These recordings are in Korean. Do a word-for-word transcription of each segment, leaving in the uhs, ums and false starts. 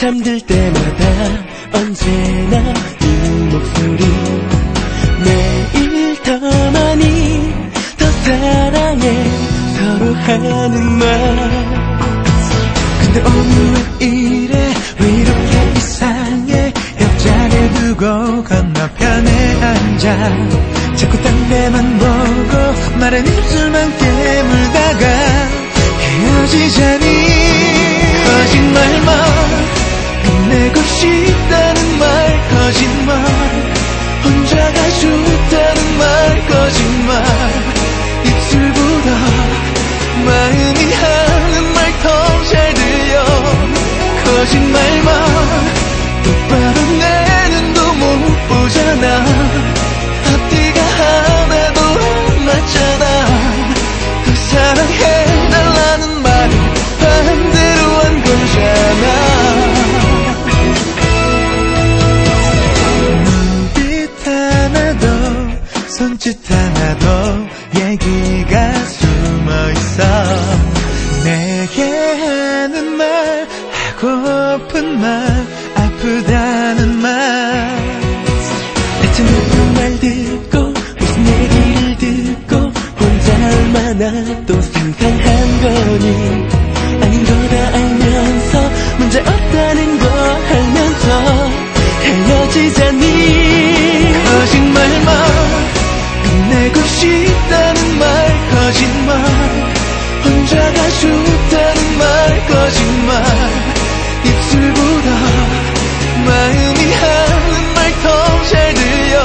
잠들 때마다 언제나 이 목소리 매일 더 많이 더 사랑해 서로 하는 말. 근데 오늘 왜 이래 왜 이렇게 이상해 옆자리에 두고 건너편에 앉아 자꾸 딴 데만 보고 마른 입술만 깨물다가 헤어지자니 거짓말만 끝내고 싶다는 말 거짓말 혼자가 좋다는 말 거짓말 입술보다 마음이 하는 말 더 잘 들려 거짓말만 똑바로 내 눈도 못 보잖아 앞뒤가 하나도 안 맞잖아 더 사랑해달라는 말을 반대로 한 거잖아. 눈빛 하나도 손짓 하나도 얘기가 숨어있어 내게 하는 말 하고픈 말 아프다는 말 대체 무슨 말 듣고 무슨 얘기를 듣고 혼자 얼마나 또 상상한 거니 아닌 거다 알면서 문제 없다는 거 알면서 헤어지자니 거짓말만 끝내고 싶다는 말 거짓말 혼자가 좋다는 말 거짓말 입술보다 마음이 하는 말 더 잘 들려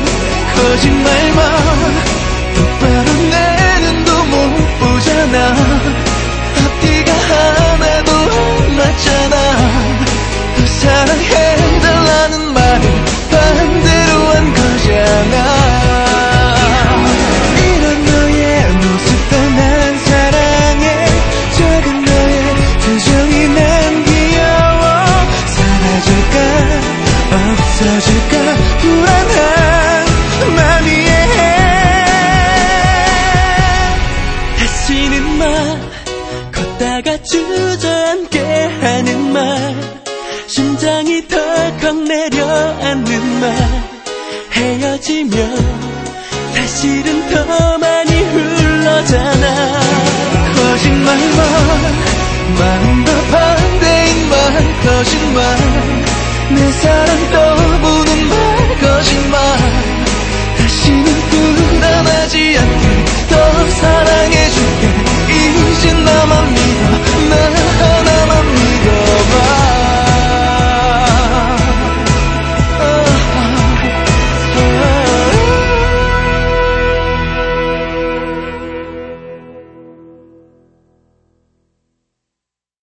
거짓말만 똑바로 내 눈도 못 보잖아 앞뒤가 하나도 안 맞잖아 더 사랑해달라는 말을 반대로 한 거잖아. 이런 너의 모습도 난 사랑해 작은 너의 표정이 난 귀여워 사라질까 없어질까 불안한 맘이에 다시는 말 걷다가 주저앉게 하는 말 심장이 덜컥 내려앉는 말 헤어지면 사실은 더 많이 흘러잖아 거짓말만 마음과 반대인 말 거짓말 내 사랑 또